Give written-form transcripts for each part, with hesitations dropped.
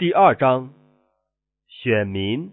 第2章，选民。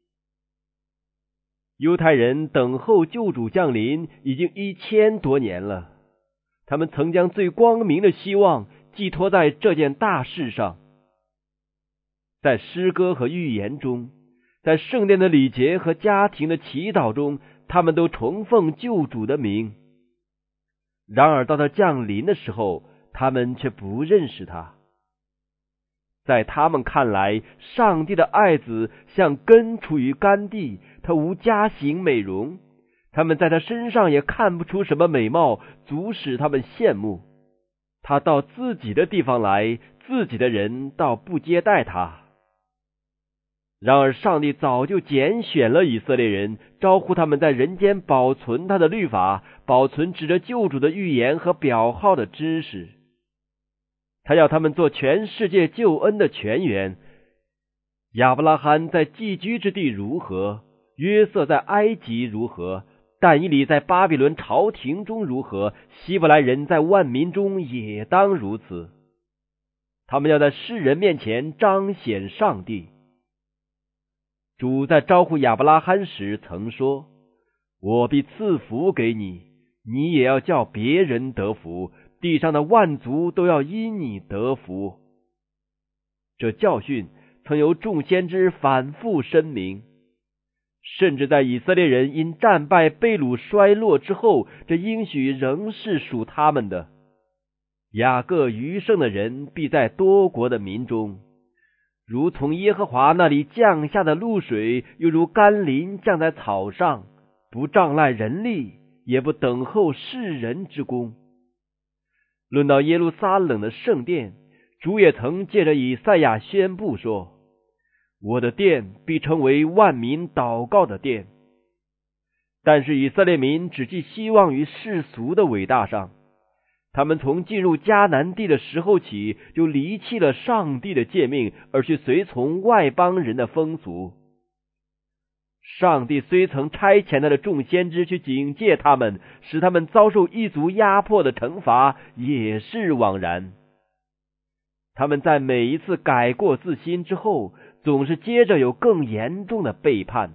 犹太人等候救主降临已经1000多年了，他们曾将最光明的希望寄托在这件大事上。在诗歌和预言中，在圣殿的礼节和家庭的祈祷中，他们都崇奉救主的名。然而到他降临的时候，他们却不认识他。在他们看来，上帝的爱子像根处于干地，他无家型美容，他们在他身上也看不出什么美貌，足使他们羡慕。他到自己的地方来，自己的人倒不接待他。然而上帝早就拣选了以色列人，招呼他们在人间保存他的律法，保存指着救主的预言和表号的知识。他要他们做全世界救恩的泉源。亚伯拉罕在寄居之地如何，约瑟在埃及如何，但以理在巴比伦朝廷中如何，希伯来人在万民中也当如此。他们要在世人面前彰显上帝。主在招呼亚伯拉罕时曾说，我必赐福给你，你也要叫别人得福，地上的万族都要因你得福。这教训曾由众先知反复申明，甚至在以色列人因战败被掳衰落之后，这应许仍是属他们的。雅各余剩的人必在多国的民中，如从耶和华那里降下的露水，又如甘霖降在草上，不仗赖人力，也不等候世人之功。论到耶路撒冷的圣殿，主也曾借着以赛亚宣布说，我的殿必称为万民祷告的殿。但是以色列民只寄希望于世俗的伟大上，他们从进入迦南地的时候起，就离弃了上帝的诫命，而去随从外邦人的风俗。上帝虽曾差遣他的众先知去警戒他们，使他们遭受异族压迫的惩罚，也是枉然。他们在每一次改过自新之后，总是接着有更严重的背叛。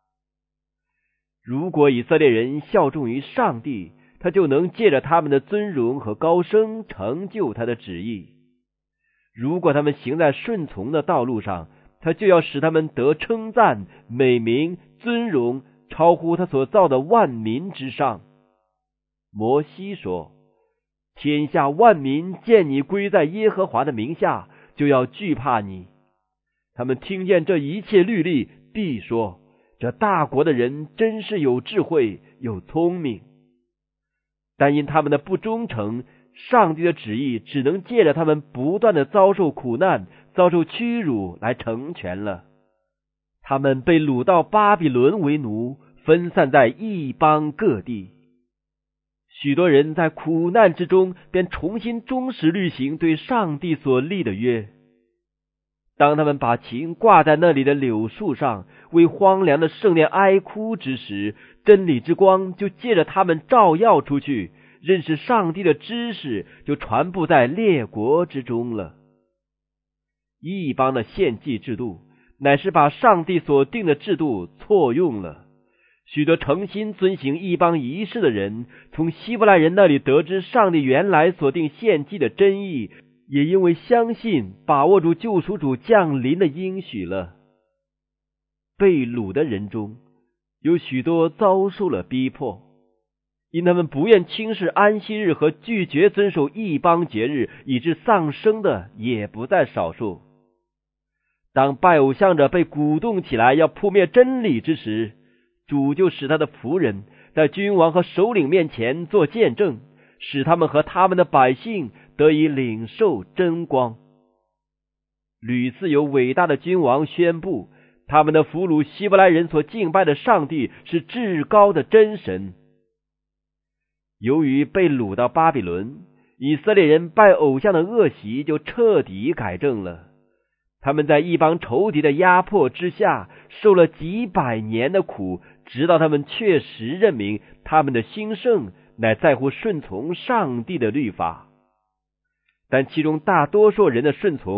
如果以色列人效忠于上帝，他就能借着他们的尊荣和高升成就他的旨意。如果他们行在顺从的道路上，他就要使他们得称赞、美名、尊荣，超乎他所造的万民之上。摩西说，天下万民见你归在耶和华的名下，就要惧怕你。他们听见这一切律例，必说，这大国的人真是有智慧，有聪明。但因他们的不忠诚，上帝的旨意只能借着他们不断的遭受苦难，遭受屈辱来成全了。他们被掳到巴比伦为奴，分散在异邦各地。许多人在苦难之中便重新忠实履行对上帝所立的约。当他们把琴挂在那里的柳树上，为荒凉的圣殿哀哭之时，真理之光就借着他们照耀出去，认识上帝的知识就传布在列国之中了。异邦的献祭制度乃是把上帝所定的制度错用了。许多诚心遵行异邦仪式的人，从希伯来人那里得知上帝原来所定献祭的真意，也因为相信把握住救赎主降临的应许了。被掳的人中有许多遭受了逼迫，因他们不愿轻视安息日和拒绝遵守异邦节日，以致丧生的也不在少数。当拜偶像者被鼓动起来要扑灭真理之时，主就使他的仆人在君王和首领面前做见证，使他们和他们的百姓得以领受真光。屡次有伟大的君王宣布，他们的俘虏希伯来人所敬拜的上帝是至高的真神。由于被掳到巴比伦，以色列人拜偶像的恶习就彻底改正了。他们在一帮仇敌的压迫之下，受了几百年的苦，直到他们确实认明他们的兴盛乃在乎顺从上帝的律法。但其中大多数人的顺从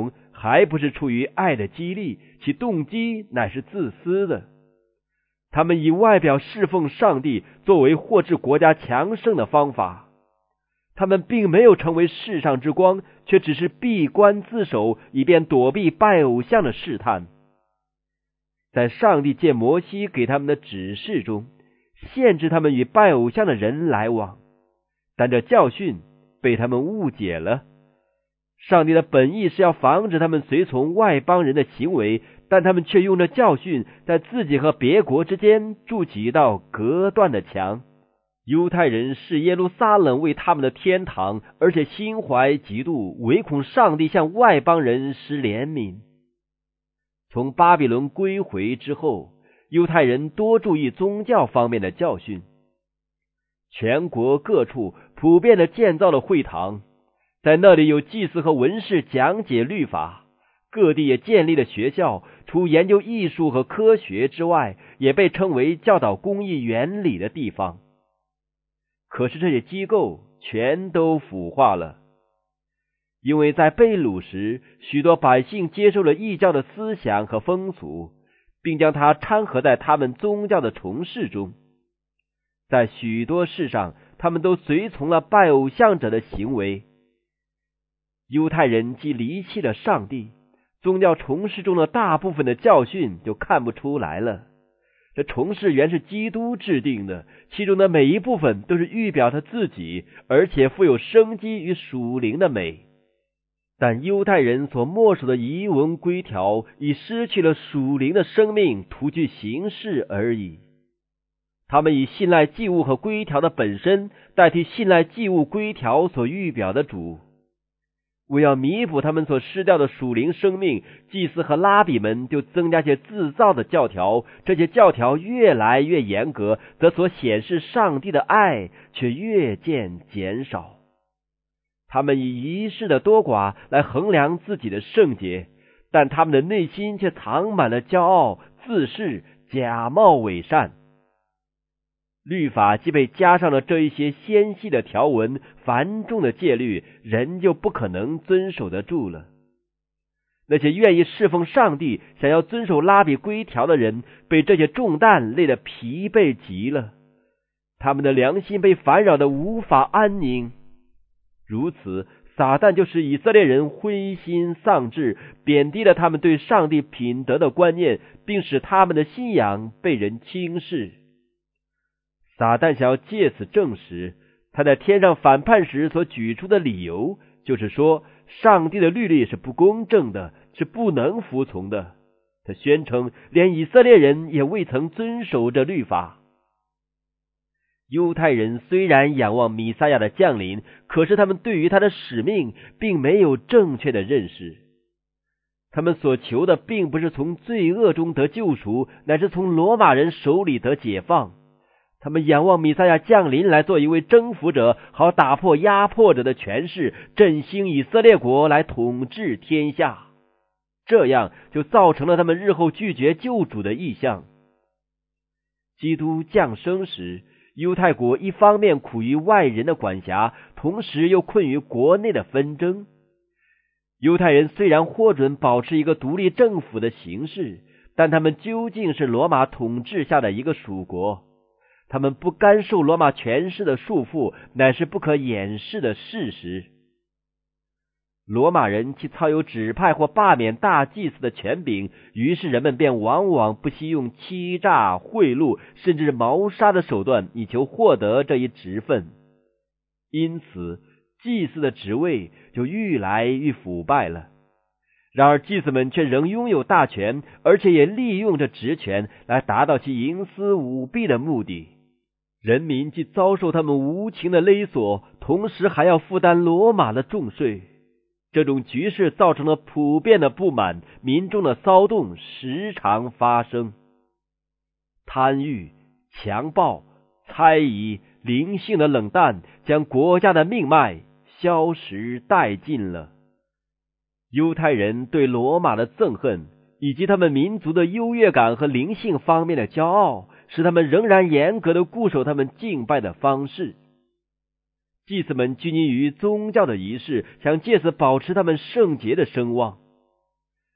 还不是出于爱的激励，其动机乃是自私的。他们以外表侍奉上帝作为获致国家强盛的方法，他们并没有成为世上之光，却只是闭关自守，以便躲避拜偶像的试探。在上帝借摩西给他们的指示中，限制他们与拜偶像的人来往，但这教训被他们误解了。上帝的本意是要防止他们随从外邦人的行为，但他们却用这教训在自己和别国之间筑起一道隔断的墙。犹太人视耶路撒冷为他们的天堂，而且心怀嫉妒，唯恐上帝向外邦人施怜悯。从巴比伦归回之后，犹太人多注意宗教方面的教训，全国各处普遍地建造了会堂，在那里有祭司和文士讲解律法，各地也建立了学校，除研究艺术和科学之外，也被称为教导公义原理的地方。可是这些机构全都腐化了，因为在被掳时，许多百姓接受了异教的思想和风俗，并将它掺合在他们宗教的从事中。在许多事上，他们都随从了拜偶像者的行为。犹太人既离弃了上帝，宗教从事中的大部分的教训就看不出来了。这从事原是基督制定的，其中的每一部分都是预表他自己，而且富有生机与属灵的美。但犹太人所默守的仪文规条，已失去了属灵的生命，徒具形式而已。他们以信赖祭物和规条的本身，代替信赖祭物规条所预表的主。为要弥补他们所失掉的属灵生命，祭司和拉比们就增加些自造的教条，这些教条越来越严格，则所显示上帝的爱却越渐减少。他们以仪式的多寡来衡量自己的圣洁，但他们的内心却藏满了骄傲、自恃、假冒伪善。律法既被加上了这一些纤细的条文、繁重的戒律，人就不可能遵守得住了。那些愿意侍奉上帝、想要遵守拉比规条的人，被这些重担累得疲惫极了，他们的良心被烦扰得无法安宁。如此，撒旦就使以色列人灰心丧志，贬低了他们对上帝品德的观念，并使他们的信仰被人轻视。撒旦想要借此证实他在天上反叛时所举出的理由，就是说上帝的律例是不公正的，是不能服从的。他宣称连以色列人也未曾遵守这律法。犹太人虽然仰望弥赛亚的降临，可是他们对于他的使命并没有正确的认识。他们所求的并不是从罪恶中得救赎，乃是从罗马人手里得解放。他们仰望弥赛亚降临来做一位征服者，好打破压迫者的权势，振兴以色列国来统治天下。这样就造成了他们日后拒绝救主的意向。基督降生时，犹太国一方面苦于外人的管辖，同时又困于国内的纷争。犹太人虽然获准保持一个独立政府的形式，但他们究竟是罗马统治下的一个属国。他们不甘受罗马权势的束缚，乃是不可掩饰的事实。罗马人既操有指派或罢免大祭司的权柄，于是人们便往往不惜用欺诈、贿赂，甚至谋杀的手段，以求获得这一职分。因此，祭司的职位就愈来愈腐败了。然而祭司们却仍拥有大权，而且也利用这职权来达到其营私舞弊的目的。人民既遭受他们无情的勒索，同时还要负担罗马的重税。这种局势造成了普遍的不满，民众的骚动时常发生。贪欲、强暴、猜疑、灵性的冷淡，将国家的命脉消蚀殆尽了。犹太人对罗马的憎恨，以及他们民族的优越感和灵性方面的骄傲，使他们仍然严格的固守他们敬拜的方式。祭司们拘泥于宗教的仪式，想借此保持他们圣洁的声望。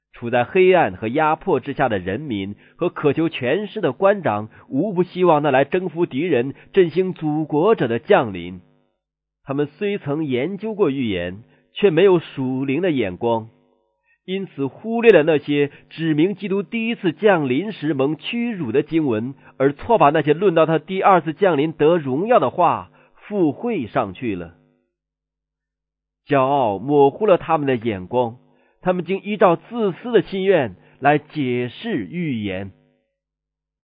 处在黑暗和压迫之下的人民和渴求权势的官长，无不希望那来征服敌人、振兴祖国者的降临。他们虽曾研究过预言，却没有属灵的眼光，因此忽略了那些指明基督第一次降临时蒙屈辱的经文，而错把那些论到他第二次降临得荣耀的话附会上去了。骄傲模糊了他们的眼光，他们竟依照自私的心愿来解释预言。